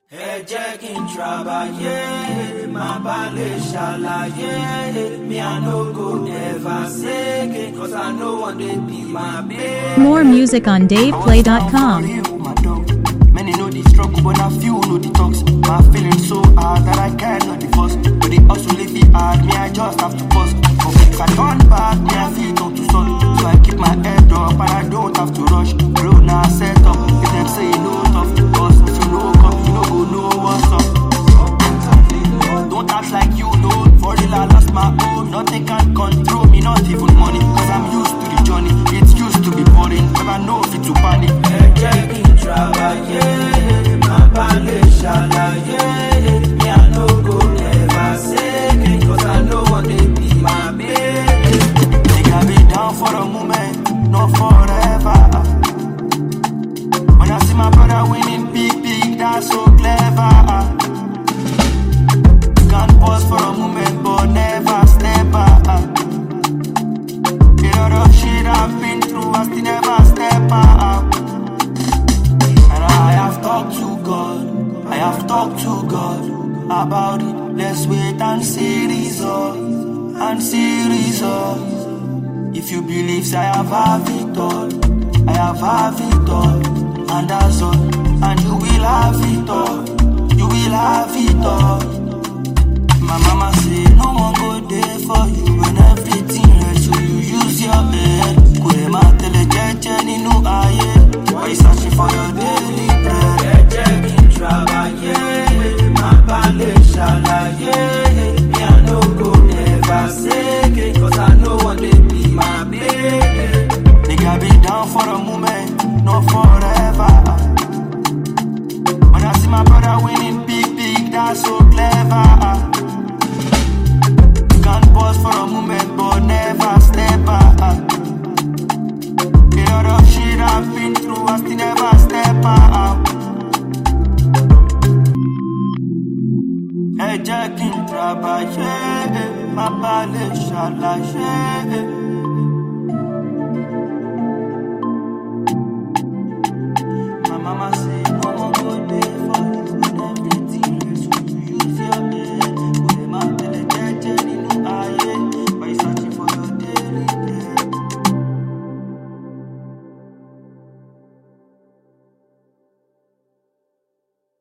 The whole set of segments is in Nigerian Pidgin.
Ẹ jẹ́ kí n trabayé, má bá lè ṣàlàyé. Me I no go never say it, 'cause I know one day be my babe. More music on DavePlay.com. Many know the struggle, but a few know the talks. My feeling so hard that I cannot divorce. But they also leave it hard, me I just have to pause. But if I turn back, me I feel not to sort. So I keep my head up and I don't have to rush. Bro, now I set up. If them say no tough, cause if you know come, you know go know what's up. Don't act like you know. For real, I lost my own. Nothing can control me, not even money. Cause I'm used to the journey. It's used to be boring, but I know fit to panic. Ẹ jẹ́ kí n trabayé, má bá lè ṣàlàyé. Me I no go never say it, 'cause I know one day be my babe. Nigga be down for a moment, not forever. When I see my brother winning big, that's so clever. Can't pause for a moment, but never step back. A lot of shit I've been through, I still never step out. And I have talked to God, I have talked to God about it. Let's wait and see results, and see results. If you believe, say I have it all, I have it all, and that's all. And you will have it all, you will have it all. My mama say no one go there for you when everything right, so you use your head. Kurema telejeje ninu aye, why you searching for your daily bread? Ẹ jẹ́ kí n trabayé, má bá lè ṣàlàyé. Me I no go never say it, 'cause I know one day be my babe. Nigga be down for a moment, not forever. When I see my brother winning big, that's so clever. Can't pause for a moment, but never step back. A lot of shit I've been through, I still never step out. Ẹ jẹ́ kí n trabayé, má bá lè ṣàlàyé. My mama say no one go there for you when everything is so you use your head. Kurema telejeje ninu aye, why you searching for your daily bread?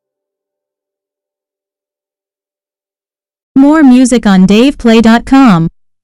More music on DavePlay.com.